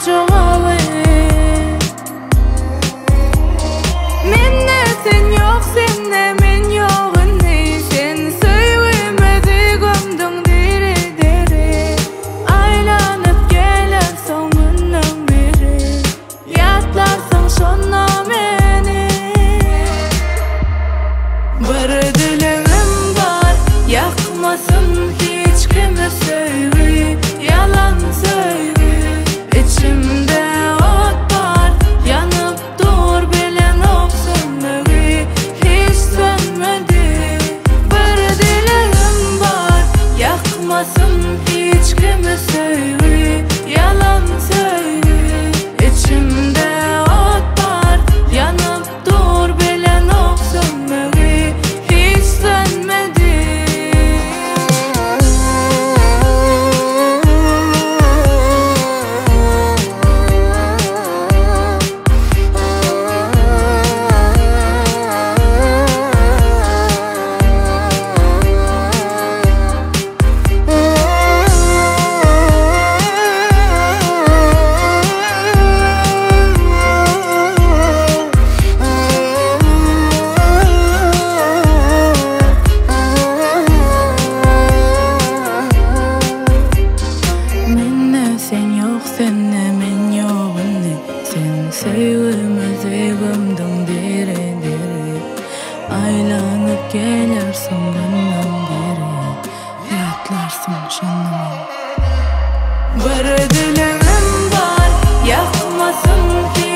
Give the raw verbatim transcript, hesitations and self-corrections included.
çoğalı. Menne sen yok, senne men yoğun ne. Sen söyleme gömdün dere dere. Aylanıp geler sonundan beri. Yatlarsın şonna meni. Bir dilemim var, yakmasın hiç kimi sevgi. Yalan sevgi, içimde ot var. Yanıp dur bilen ok sönmegi, hiç sönmedi. Bir dilemim var, yakmasın hiç kimi sevgi. Yalan sevgi, içimde ot var. Yanıp dur bilen ok sönmegi, hiç sönmedi. Sen yok, senne men yoğun ne. Sen sevmeze gömdün dere dere. Aylanıp geler sonundan beri. Yatlarsın şonna men. Bir dilemim var, yakmasın ki